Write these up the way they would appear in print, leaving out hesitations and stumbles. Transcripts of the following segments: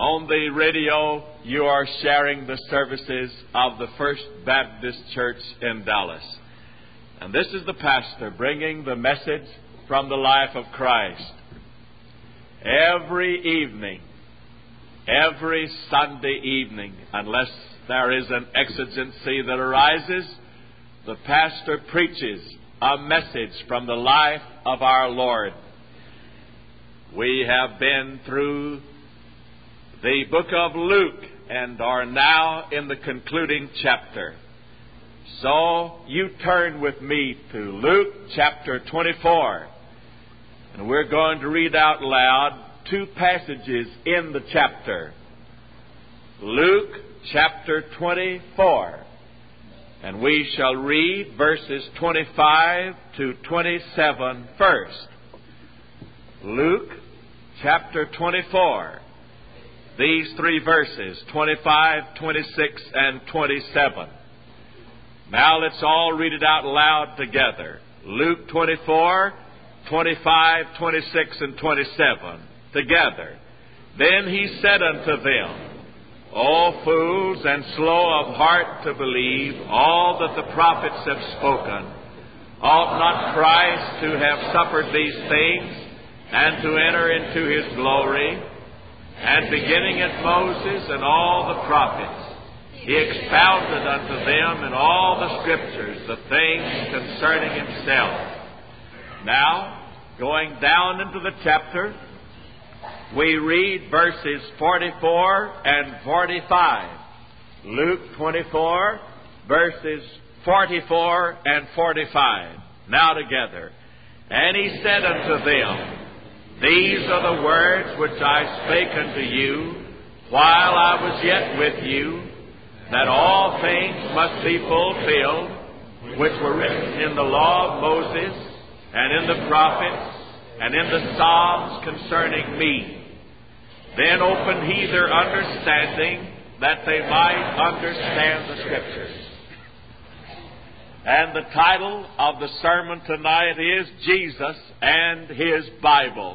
On the radio, you are sharing the services of the First Baptist Church in Dallas. And this is the pastor bringing the message from the life of Christ. Every evening, every Sunday evening, unless there is an exigency that arises, the pastor preaches a message from the life of our Lord. We have been through the book of Luke and are now in the concluding chapter. So you turn with me to Luke chapter 24. And we're going to read out loud two passages in the chapter. Luke chapter 24. And we shall read verses 25 to 27 first. Luke chapter 24. These three verses, 25, 26, and 27. Now let's all read it out loud together. Luke 24, 25, 26, and 27. Together. Then he said unto them, O fools, and slow of heart to believe all that the prophets have spoken, ought not Christ to have suffered these things, and to enter into his glory? And beginning at Moses and all the prophets, he expounded unto them in all the Scriptures the things concerning himself. Now, going down into the chapter, we read verses 44 and 45. Luke 24, verses 44 and 45. Now together. And he said unto them, These are the words which I spake unto you while I was yet with you, that all things must be fulfilled, which were written in the law of Moses, and in the prophets, and in the Psalms concerning me. Then opened he their understanding, that they might understand the Scriptures. And the title of the sermon tonight is Jesus and His Bible.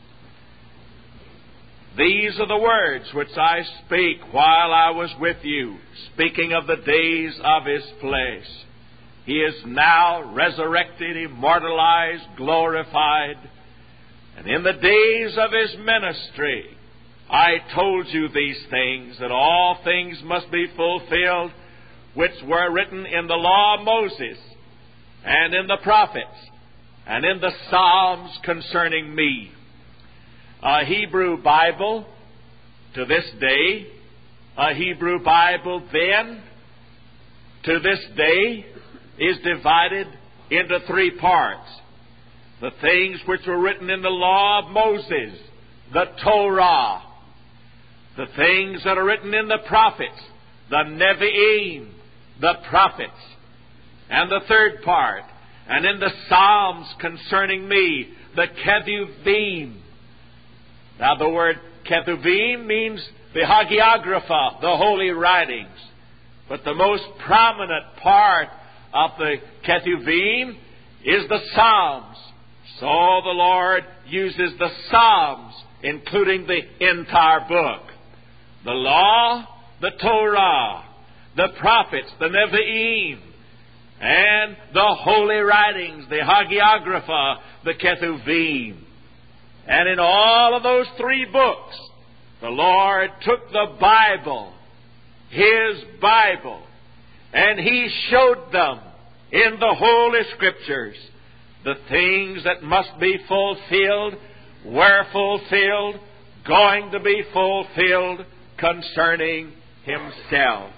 These are the words which I speak while I was with you, speaking of the days of His flesh. He is now resurrected, immortalized, glorified. And in the days of His ministry, I told you these things, that all things must be fulfilled, which were written in the law of Moses, and in the prophets, and in the Psalms concerning me. A Hebrew Bible to this day, a Hebrew Bible then to this day, is divided into three parts. The things which were written in the law of Moses, the Torah. The things that are written in the prophets, the Nevi'im, the prophets. And the third part, and in the Psalms concerning me, the Ketuvim. Now the word Ketuvim means the Hagiographa, the holy writings. But the most prominent part of the Ketuvim is the Psalms. So the Lord uses the Psalms, including the entire book. The law, the Torah, the prophets, the Nevi'im, and the holy writings, the Hagiographa, the Ketuvim. And in all of those three books, the Lord took the Bible, His Bible, and He showed them in the Holy Scriptures the things that must be fulfilled, were fulfilled, going to be fulfilled concerning Himself.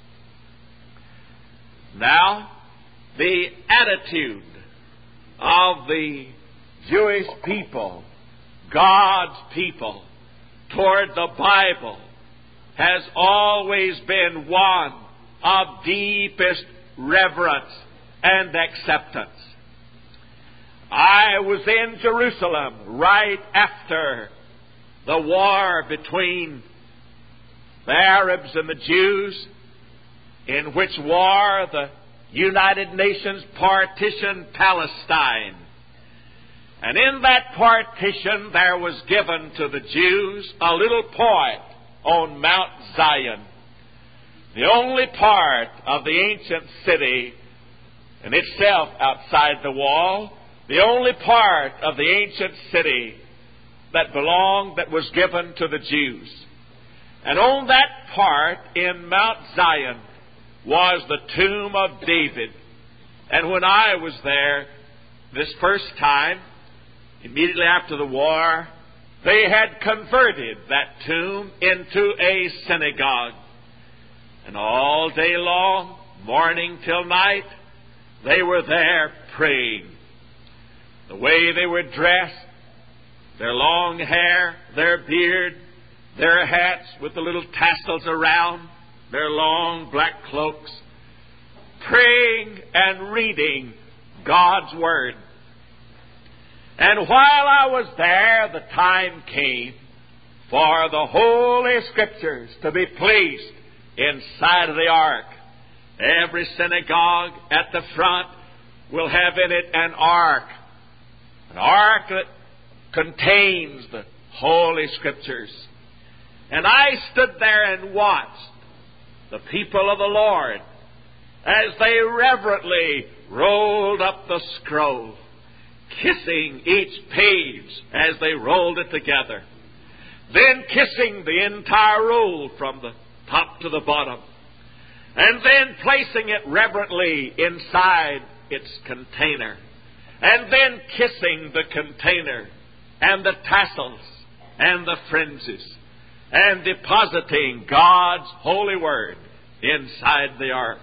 Now, the attitude of the Jewish people, God's people, toward the Bible has always been one of deepest reverence and acceptance. I was in Jerusalem right after the war between the Arabs and the Jews, in which war the United Nations partitioned Palestine. And in that partition there was given to the Jews a little point on Mount Zion, the only part of the ancient city in itself outside the wall, the only part of the ancient city that was given to the Jews. And on that part in Mount Zion was the tomb of David. And when I was there this first time, immediately after the war, they had converted that tomb into a synagogue. And all day long, morning till night, they were there praying. The way they were dressed, their long hair, their beard, their hats with the little tassels around, their long black cloaks, praying and reading God's Word. And while I was there, the time came for the Holy Scriptures to be placed inside of the ark. Every synagogue at the front will have in it an ark that contains the Holy Scriptures. And I stood there and watched the people of the Lord as they reverently rolled up the scroll, kissing each page as they rolled it together, then kissing the entire roll from the top to the bottom, and then placing it reverently inside its container, and then kissing the container and the tassels and the fringes, and depositing God's holy word inside the ark.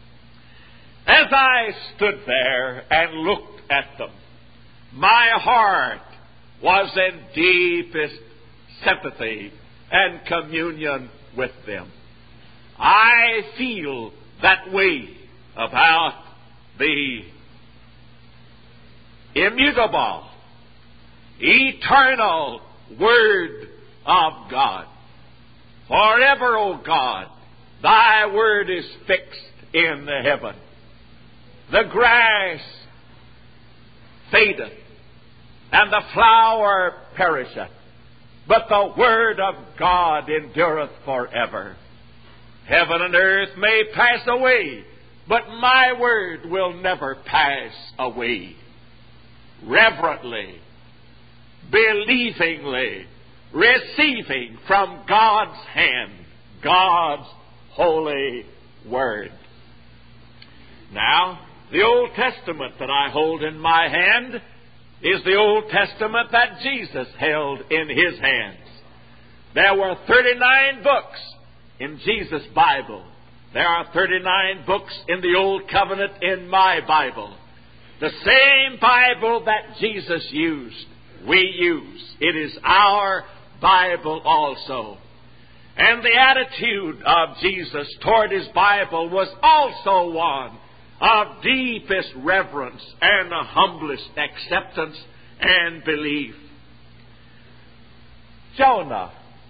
As I stood there and looked at them, my heart was in deepest sympathy and communion with them. I feel that way about the immutable, eternal Word of God. Forever, O God, Thy Word is fixed in the heaven. The grass fadeth, and the flower perisheth, but the Word of God endureth forever. Heaven and earth may pass away, but my word will never pass away. Reverently, believingly, receiving from God's hand God's holy word. Now, the Old Testament that I hold in my hand is the Old Testament that Jesus held in His hands. There were 39 books in Jesus' Bible. There are 39 books in the Old Covenant in my Bible. The same Bible that Jesus used, we use. It is our Bible also. And the attitude of Jesus toward His Bible was also one of deepest reverence and the humblest acceptance and belief. Jonah.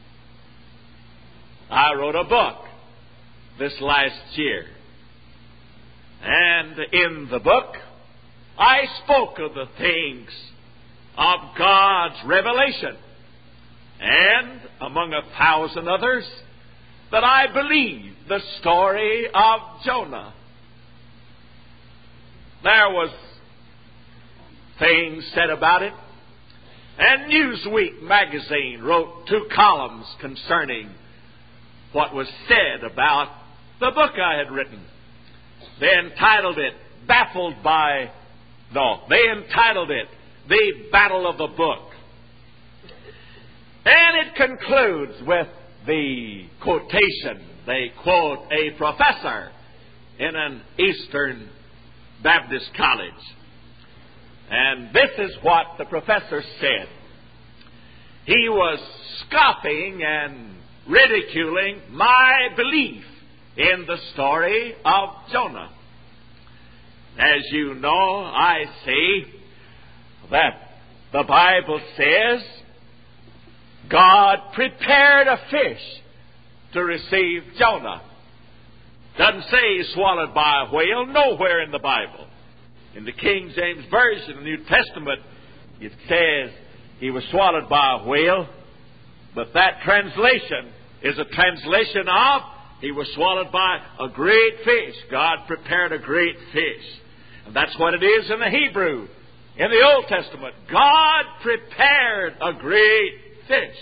I wrote a book this last year. And in the book, I spoke of the things of God's revelation. And among 1,000 others, that I believe the story of Jonah. There was things said about it. And Newsweek magazine wrote 2 columns concerning what was said about the book I had written. They entitled it The Battle of the Book. And it concludes with the quotation. They quote a professor in an Eastern Baptist college. And this is what the professor said. He was scoffing and ridiculing my belief in the story of Jonah. As you know, I say that the Bible says God prepared a fish to receive Jonah. Doesn't say he's swallowed by a whale, nowhere in the Bible. In the King James Version, the New Testament, it says he was swallowed by a whale, but that translation is a translation of, he was swallowed by a great fish. God prepared a great fish. And that's what it is in the Hebrew. In the Old Testament, God prepared a great fish.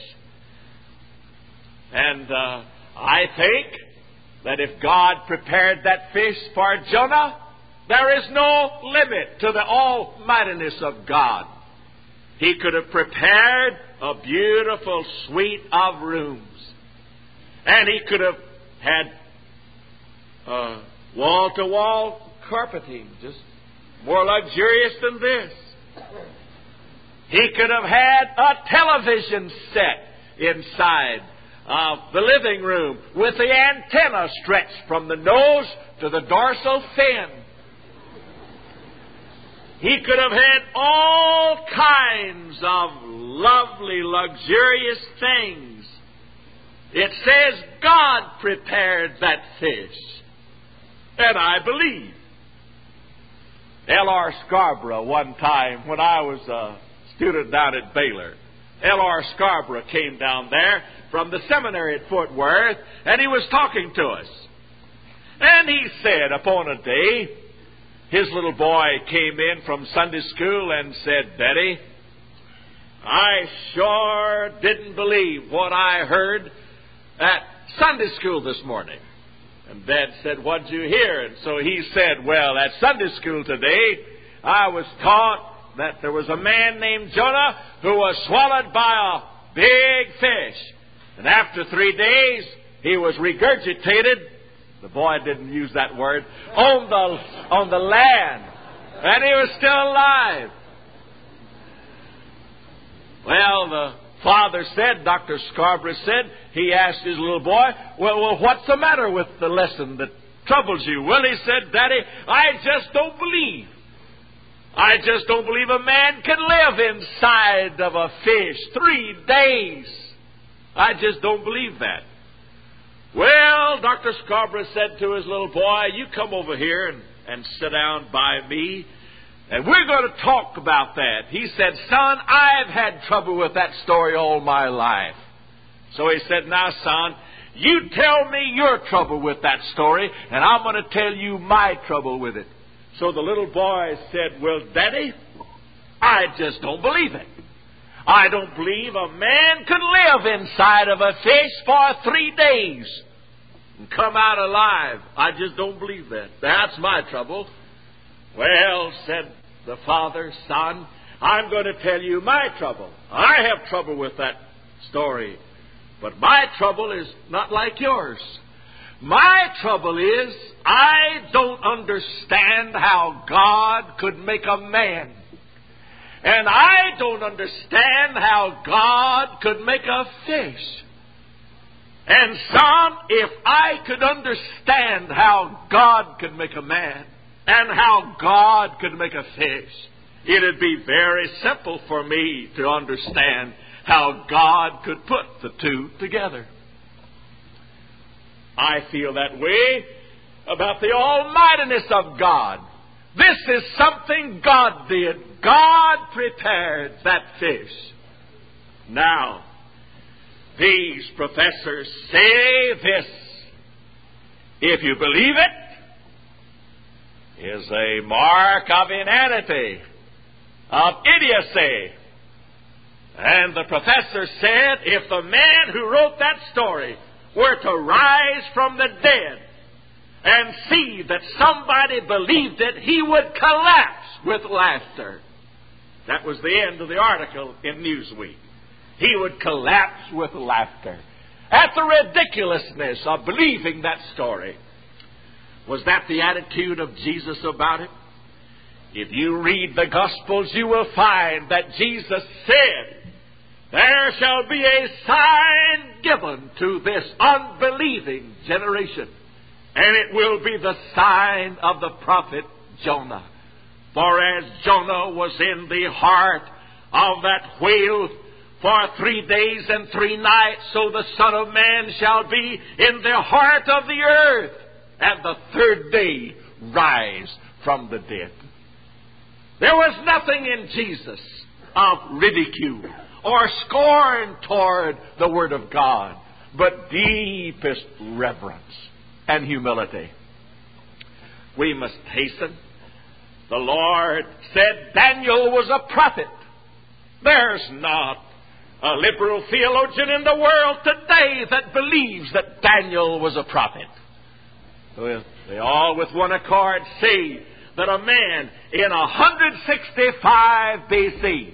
And I think that if God prepared that fish for Jonah, there is no limit to the almightiness of God. He could have prepared a beautiful suite of rooms. And he could have had wall-to-wall carpeting, just more luxurious than this. He could have had a television set inside of the living room with the antenna stretched from the nose to the dorsal fin. He could have had all kinds of lovely, luxurious things. It says God prepared that fish. And I believe. L.R. Scarborough, one time when I was a student down at Baylor, L.R. Scarborough came down there from the seminary at Fort Worth, and he was talking to us. And he said, upon a day, his little boy came in from Sunday school and said, "Daddy, I sure didn't believe what I heard at Sunday school this morning." And Dad said, "What'd you hear?" And so he said, "Well, at Sunday school today, I was taught that there was a man named Jonah who was swallowed by a big fish. And after 3 days, he was regurgitated," the boy didn't use that word, on the land. And he was still alive. Well, the father said, Dr. Scarborough said, he asked his little boy, well, what's the matter with the lesson that troubles you? Well, he said, "Daddy, I just don't believe. I just don't believe a man can live inside of a fish 3 days. I just don't believe that." Well, Dr. Scarborough said to his little boy, "You come over here and sit down by me, and we're going to talk about that." He said, "Son, I've had trouble with that story all my life." So he said, "Now, son, you tell me your trouble with that story, and I'm going to tell you my trouble with it." So the little boy said, "Well, Daddy, I just don't believe it. I don't believe a man could live inside of a fish for 3 days and come out alive. I just don't believe that. That's my trouble." "Well," said the father, "Son, I'm going to tell you my trouble. I have trouble with that story. But my trouble is not like yours. My trouble is I don't understand how God could make a man. And I don't understand how God could make a fish. And son, if I could understand how God could make a man and how God could make a fish, it'd be very simple for me to understand how God could put the two together." I feel that way about the almightiness of God. This is something God did. God prepared that fish. Now, these professors say this: if you believe it, is a mark of inanity, of idiocy. And the professor said if the man who wrote that story were to rise from the dead and see that somebody believed it, he would collapse with laughter. That was the end of the article in Newsweek. He would collapse with laughter at the ridiculousness of believing that story. Was that the attitude of Jesus about it? If you read the Gospels, you will find that Jesus said, "There shall be a sign given to this unbelieving generation, and it will be the sign of the prophet Jonah. For as Jonah was in the heart of that whale for 3 days and 3 nights, so the Son of Man shall be in the heart of the earth, and the 3rd day rise from the dead." There was nothing in Jesus of ridicule or scorn toward the Word of God. but deepest reverence and humility. We must hasten. The Lord said Daniel was a prophet. There's not a liberal theologian in the world today that believes that Daniel was a prophet. They all with one accord say that a man in 165 BC,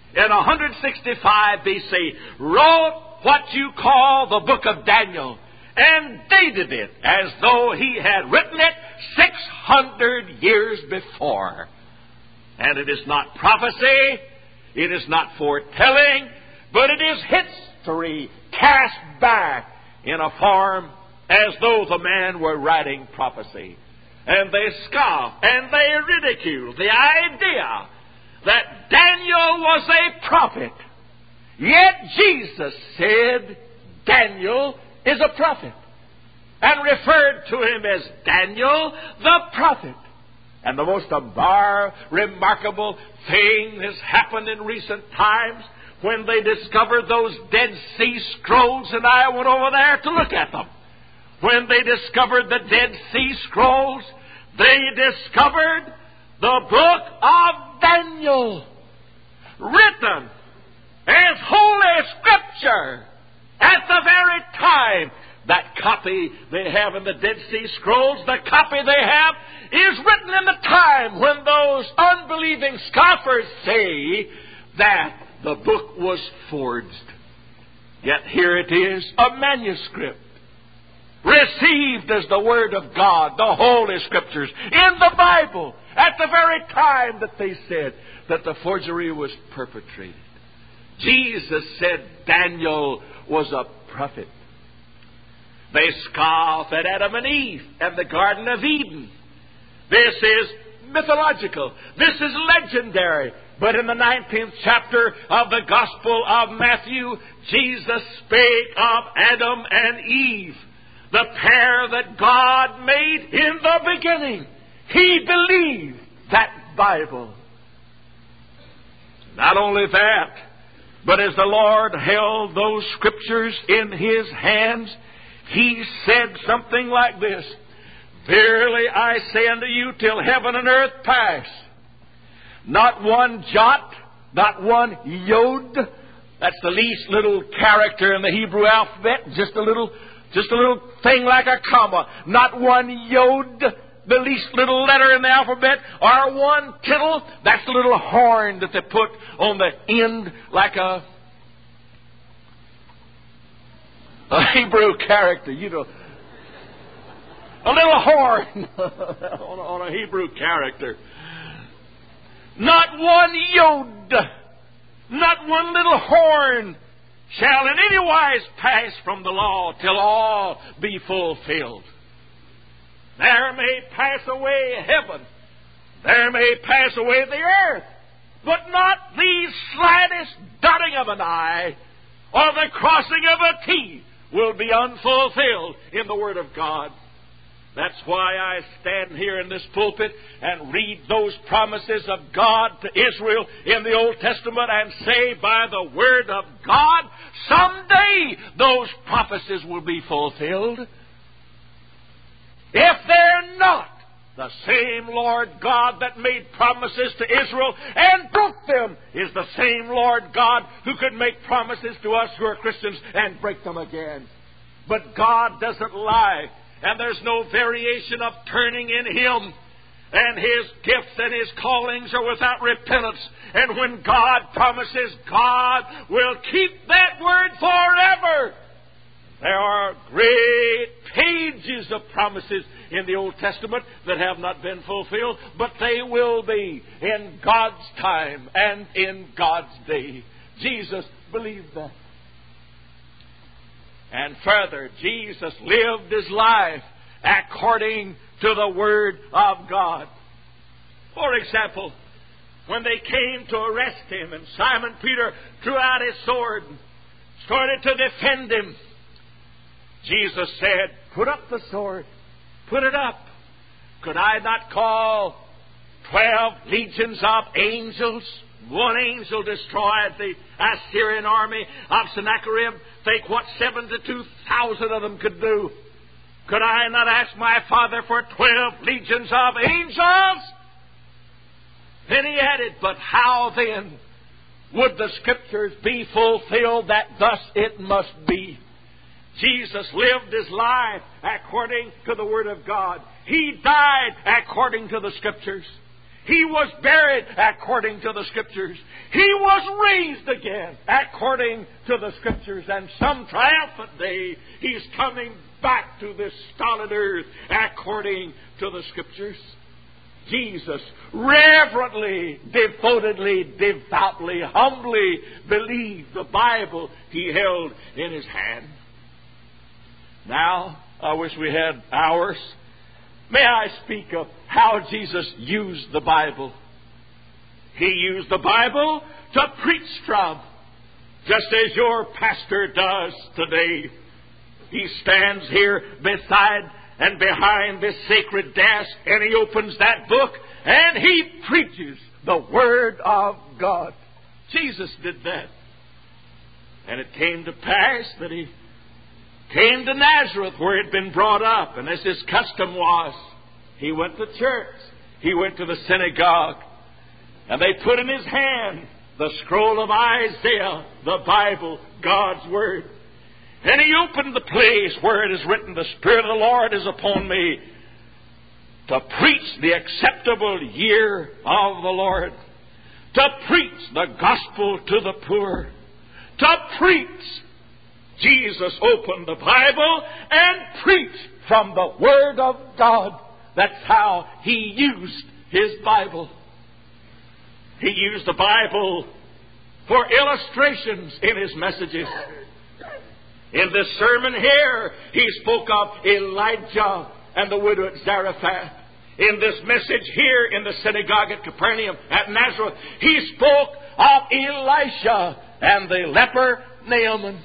wrote what you call the book of Daniel and dated it as though he had written it 600 years before. And it is not prophecy, it is not foretelling, but it is history cast back in a form as though the man were writing prophecy. And they scoff and they ridicule the idea that Daniel was a prophet. Yet Jesus said Daniel is a prophet and referred to him as Daniel the prophet. And the most remarkable thing has happened in recent times when they discovered those Dead Sea Scrolls, and I went over there to look at them. When they discovered the Dead Sea Scrolls, they discovered the book of Daniel, written as Holy Scripture at the very time. That copy they have in the Dead Sea Scrolls, the copy they have, is written in the time when those unbelieving scoffers say that the book was forged. Yet here it is, a manuscript, received as the Word of God, the Holy Scriptures, in the Bible, at the very time that they said that the forgery was perpetrated. Jesus said Daniel was a prophet. They scoff at Adam and Eve and the Garden of Eden. This is mythological. This is legendary. But in the 19th chapter of the Gospel of Matthew, Jesus spake of Adam and Eve, the pair that God made in the beginning. He believed that Bible. Not only that, but as the Lord held those Scriptures in His hands, He said something like this: Verily I say unto you, till heaven and earth pass, not one jot, not one yod. That's the least little character in the Hebrew alphabet. Just a little thing like a comma. Not one yod, the least little letter in the alphabet, or one tittle. That's the little horn that they put on the end like a Hebrew character, you know. A little horn on a Hebrew character. Not one yod, not one little horn shall in any wise pass from the law till all be fulfilled. There may pass away heaven, there may pass away the earth, but not the slightest dotting of an I or the crossing of a T will be unfulfilled in the Word of God. That's why I stand here in this pulpit and read those promises of God to Israel in the Old Testament and say, by the Word of God, someday those prophecies will be fulfilled. If they're not, the same Lord God that made promises to Israel and broke them is the same Lord God who could make promises to us who are Christians and break them again. But God doesn't lie. And there's no variation of turning in Him. And His gifts and His callings are without repentance. And when God promises, God will keep that word forever. There are great pages of promises in the Old Testament that have not been fulfilled, but they will be in God's time and in God's day. Jesus believed that. And further, Jesus lived His life according to the Word of God. For example, when they came to arrest Him and Simon Peter drew out his sword and started to defend Him, Jesus said, "Put up the sword. Put it up. Could I not call 12 legions of angels One angel destroyed the Assyrian army of Sennacherib. Think what 72,000 of them could do. Could I not ask my Father for 12 legions of angels? Then he added, but how then would the Scriptures be fulfilled that thus it must be? Jesus lived His life according to the Word of God. He died according to the Scriptures. He was buried according to the Scriptures. He was raised again according to the Scriptures. And some triumphant day, He's coming back to this scarlet earth according to the Scriptures. Jesus reverently, devotedly, devoutly, humbly believed the Bible He held in His hand. Now, I wish we had hours. May I speak of how Jesus used the Bible? He used the Bible to preach from, just as your pastor does today. He stands here beside and behind this sacred desk, and he opens that book, and he preaches the Word of God. Jesus did that. And it came to pass that He came to Nazareth, where He had been brought up, and as His custom was, He went to church. He went to the synagogue, and they put in His hand the scroll of Isaiah, the Bible, God's Word. And He opened the place where it is written, the Spirit of the Lord is upon me to preach the acceptable year of the Lord, to preach the gospel to the poor, to preach. Jesus opened the Bible and preached from the Word of God. That's how He used His Bible. He used the Bible for illustrations in His messages. In this sermon here, He spoke of Elijah and the widow at Zarephath. In this message here in the synagogue at Capernaum, at Nazareth, He spoke of Elisha and the leper Naaman.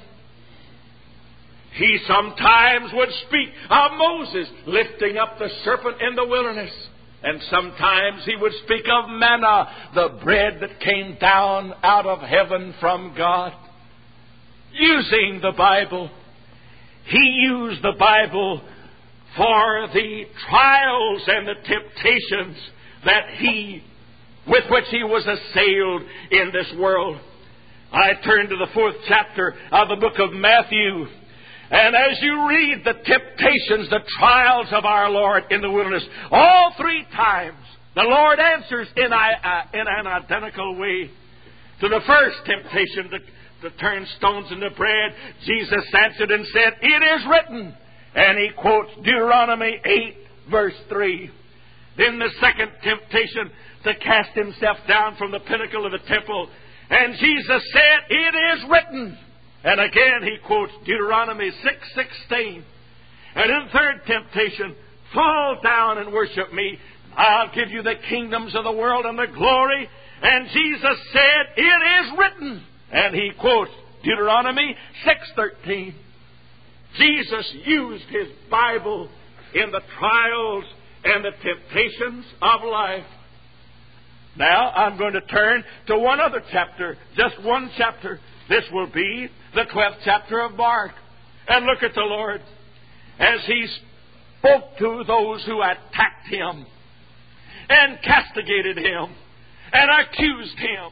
He sometimes would speak of Moses lifting up the serpent in the wilderness. And sometimes He would speak of manna, the bread that came down out of heaven from God. Using the Bible, He used the Bible for the trials and the temptations with which He was assailed in this world. I turn to the 4th chapter of the book of Matthew. And as you read the temptations, the trials of our Lord in the wilderness, all 3 times the Lord answers in an identical way. To the first temptation to turn stones into bread, Jesus answered and said, "It is written." And He quotes Deuteronomy 8, verse 3. Then the second temptation to cast Himself down from the pinnacle of the temple. And Jesus said, "It is written." And again He quotes Deuteronomy 6:16. And in the third temptation, "Fall down and worship me. I'll give you the kingdoms of the world and the glory." And Jesus said, "It is written." And He quotes Deuteronomy 6:13. Jesus used His Bible in the trials and the temptations of life. Now I'm going to turn to one other chapter, just one chapter. This will be the 12th chapter of Mark. And look at the Lord as He spoke to those who attacked Him and castigated Him and accused Him.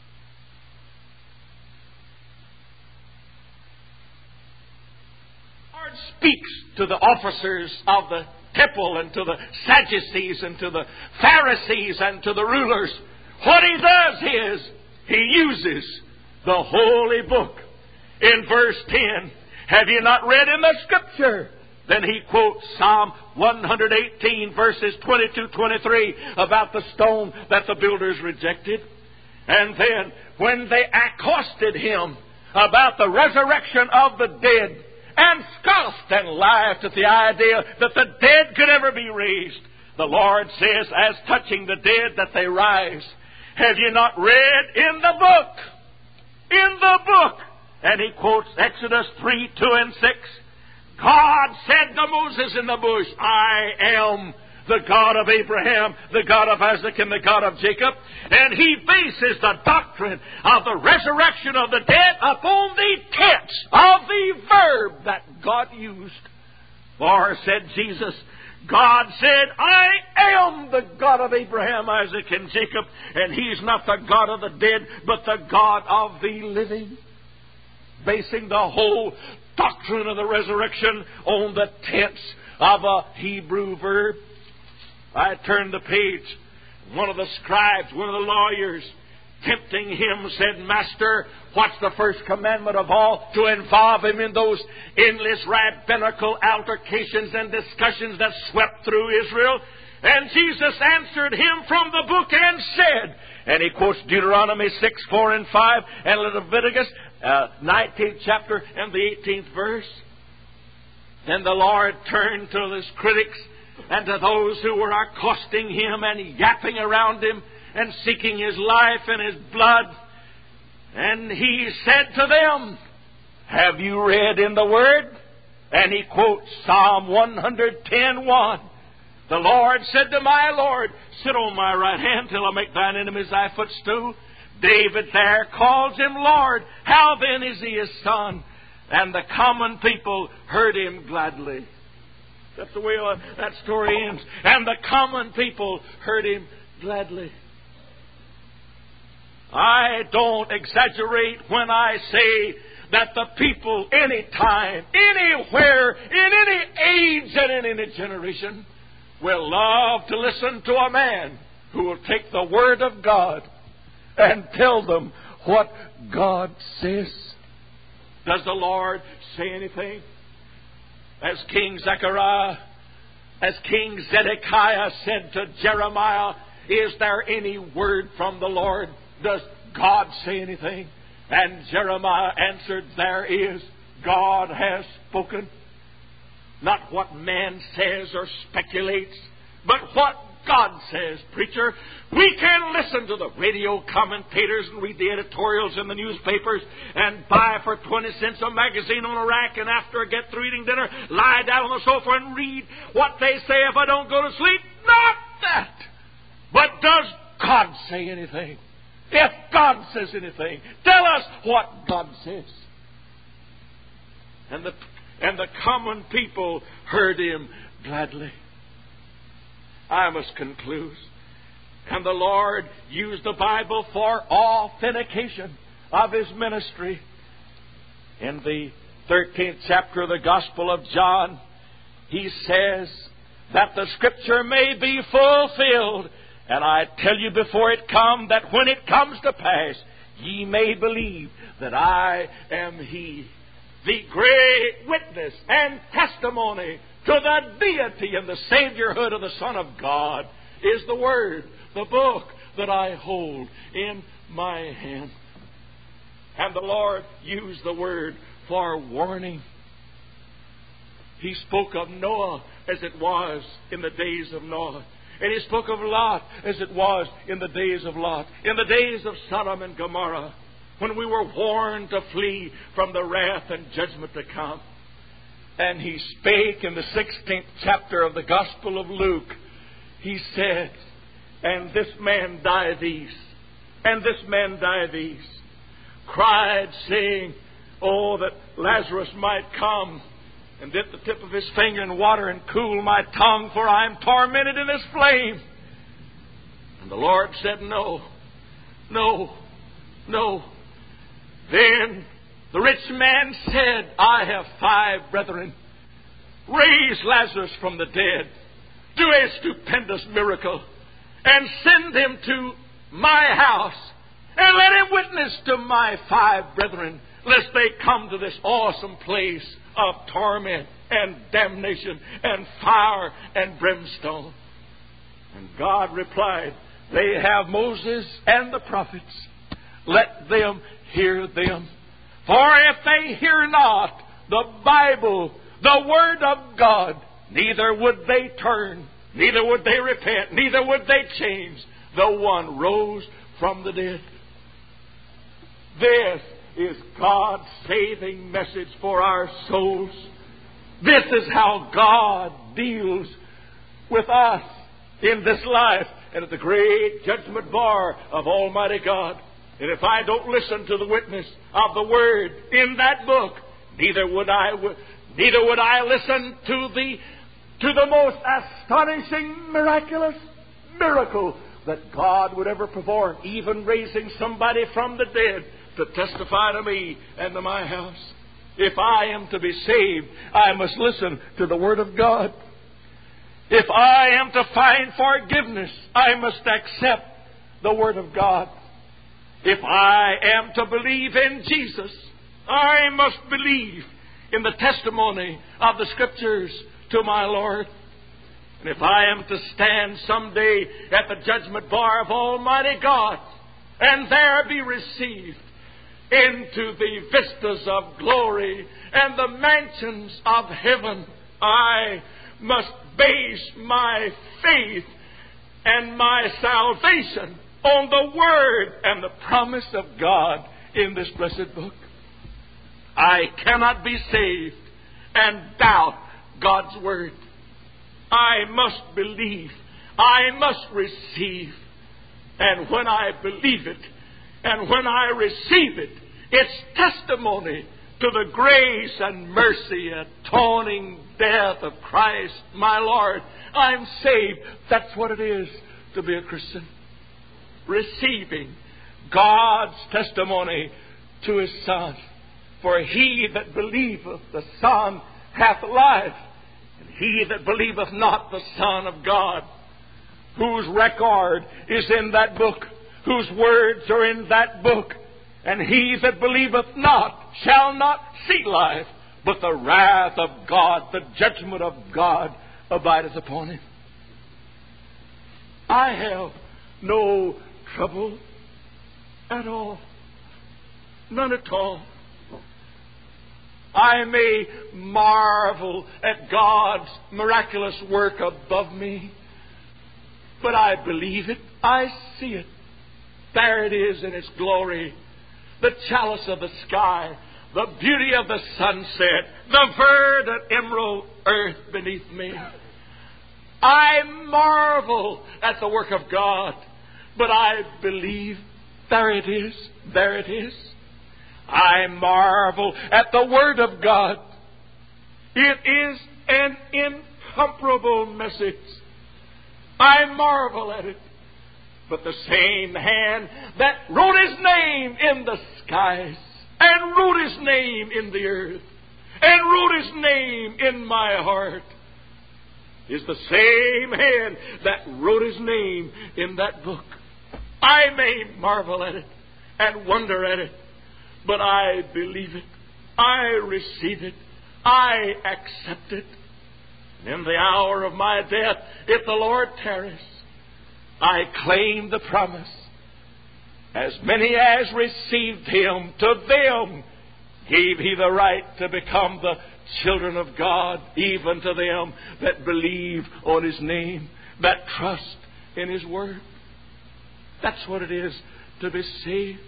The Lord speaks to the officers of the temple and to the Sadducees and to the Pharisees and to the rulers. What He does is He uses the holy book. In verse 10, "Have you not read in the Scripture?" Then He quotes Psalm 118, verses 22-23, about the stone that the builders rejected. And then, when they accosted Him about the resurrection of the dead, and scoffed and laughed at the idea that the dead could ever be raised, the Lord says, as touching the dead, that they rise. "Have you not read in the book?" In the book. And He quotes Exodus 3:2 and 6. God said to Moses in the bush, "I am the God of Abraham, the God of Isaac, and the God of Jacob. And he bases the doctrine of the resurrection of the dead upon the tense of the verb that God used. For, said Jesus, God said, I am the God of Abraham, Isaac, and Jacob, and He's not the God of the dead, but the God of the living. Basing the whole doctrine of the resurrection on the tense of a Hebrew verb. I turned the page. One of the scribes, one of the lawyers, tempting him, said, Master, what's the first commandment of all? To involve him in those endless rabbinical altercations and discussions that swept through Israel. And Jesus answered him from the book and said, and he quotes Deuteronomy 6, 4, and 5, and Leviticus 19th chapter and the 18th verse. Then the Lord turned to his critics and to those who were accosting him and yapping around him and seeking his life and his blood. And he said to them, have you read in the Word? And he quotes Psalm 110:1. The Lord said to my Lord, sit on my right hand till I make thine enemies thy footstool. David there calls him Lord. How then is he his son? And the common people heard him gladly. That's the way that story ends. And the common people heard him gladly. I don't exaggerate when I say that the people, anytime, anywhere, in any age and in any generation, will love to listen to a man who will take the Word of God and tell them what God says. Does the Lord say anything? As King Zechariah, as King Zedekiah said to Jeremiah, is there any word from the Lord? Does God say anything? And Jeremiah answered, there is. God has spoken. Not what man says or speculates, but what God says, preacher. We can listen to the radio commentators and read the editorials in the newspapers and buy for 20 cents a magazine on a rack, and after I get through eating dinner, lie down on the sofa and read what they say if I don't go to sleep. Not that. But does God say anything? If God says anything, tell us what God says. And the common people heard him gladly. I must conclude. And the Lord used the Bible for authentication of His ministry. In the 13th chapter of the Gospel of John, He says that the Scripture may be fulfilled. And I tell you before it come, that when it comes to pass, ye may believe that I am He. The great witness and testimony to the deity and the Saviorhood of the Son of God is the Word, the book that I hold in my hand. And the Lord used the Word for warning. He spoke of Noah as it was in the days of Noah. And He spoke of Lot as it was in the days of Lot, in the days of Sodom and Gomorrah, when we were warned to flee from the wrath and judgment to come. And He spake in the 16th chapter of the Gospel of Luke. He said, and this man Dives, and this man Dives, cried, saying, oh, that Lazarus might come and dip the tip of his finger in water and cool my tongue, for I am tormented in this flame. And the Lord said, no, no, no. Then the rich man said, I have 5 brethren. Raise Lazarus from the dead. Do a stupendous miracle. And send him to my house. And let him witness to my 5 brethren, lest they come to this awesome place of torment and damnation and fire and brimstone. And God replied, they have Moses and the prophets. Let them hear them. For if they hear not the Bible, the Word of God, neither would they turn, neither would they repent, neither would they change. The one rose from the dead. This is God's saving message for our souls. This is how God deals with us. in this life and at the great judgment bar of Almighty God. And if I don't listen to the witness of the Word in that book, neither would I listen to the most astonishing, miraculous miracle that God would ever perform, even raising somebody from the dead to testify to me and to my house. If I am to be saved, I must listen to the Word of God. If I am to find forgiveness, I must accept the Word of God. If I am to believe in Jesus, I must believe in the testimony of the Scriptures to my Lord. And if I am to stand someday at the judgment bar of Almighty God and there be received into the vistas of glory and the mansions of heaven, I must base my faith and my salvation on the Word and the promise of God in this blessed book. I cannot be saved and doubt God's Word. I must believe. I must receive. And when I believe it and when I receive it, it's testimony to the grace and mercy, atoning death of Christ, my Lord. I'm saved. That's what it is to be a Christian. Receiving God's testimony to His Son. For he that believeth the Son hath life, and he that believeth not the Son of God, whose record is in that book, whose words are in that book, and he that believeth not shall not see life, but the wrath of God, the judgment of God, abideth upon him. I have no trouble at all. None at all. I may marvel at God's miraculous work above me, but I believe it. I see it. There it is in its glory. The chalice of the sky, the beauty of the sunset, the verdant emerald earth beneath me. I marvel at the work of God, but I believe there it is. There it is. I marvel at the Word of God. It is an incomparable message. I marvel at it. But the same hand that wrote His name in the skies, and wrote His name in the earth, and wrote His name in my heart, is the same hand that wrote His name in that book. I may marvel at it and wonder at it, but I believe it. I receive it. I accept it. And in the hour of my death, if the Lord tarries, I claim the promise. As many as received Him, to them gave He the right to become the children of God, even to them that believe on His name, that trust in His Word. That's what it is to be saved.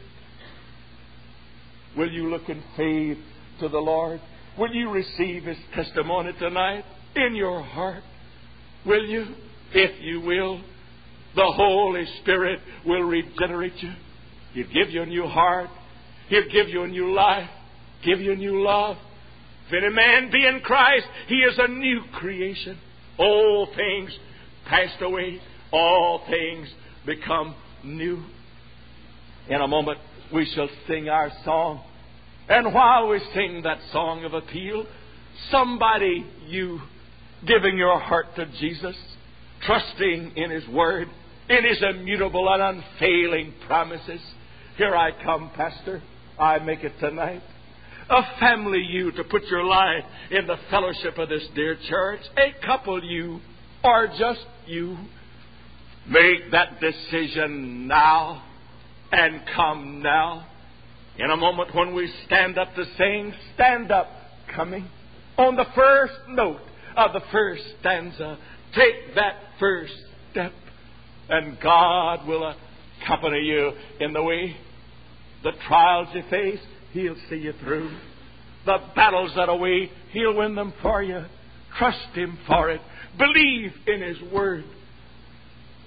Will you look in faith to the Lord? Will you receive His testimony tonight in your heart? Will you? If you will, the Holy Spirit will regenerate you. He'll give you a new heart. He'll give you a new life. Give you a new love. If any man be in Christ, he is a new creation. All things passed away. All things become new. In a moment, we shall sing our song. And while we sing that song of appeal, somebody, you, giving your heart to Jesus, trusting in His Word, in His immutable and unfailing promises. Here I come, Pastor. I make it tonight. A family, you, to put your life in the fellowship of this dear church. A couple, you, or just you. Make that decision now and come now. In a moment when we stand up to sing, stand up, coming. On the first note of the first stanza, take that first step, and God will accompany you in the way. The trials you face, He'll see you through. The battles that await, He'll win them for you. Trust Him for it. Believe in His Word.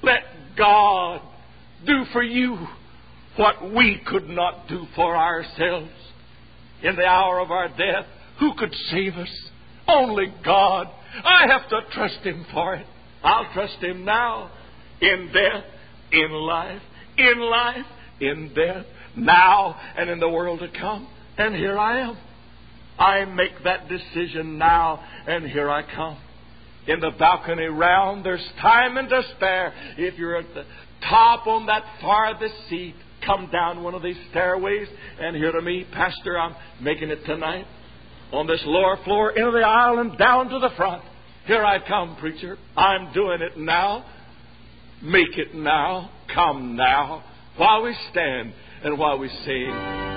Let God do for you what we could not do for ourselves. In the hour of our death, who could save us? Only God. I have to trust Him for it. I'll trust Him now. In death, in life, in death, now and in the world to come. And here I am. I make that decision now, and here I come. In the balcony round, there's time and to spare. If you're at the top on that farthest seat, come down one of these stairways and hear to me, Pastor, I'm making it tonight. On this lower floor, into the aisle and down to the front. Here I come, preacher. I'm doing it now. Make it now. Come now. While we stand and while we sing.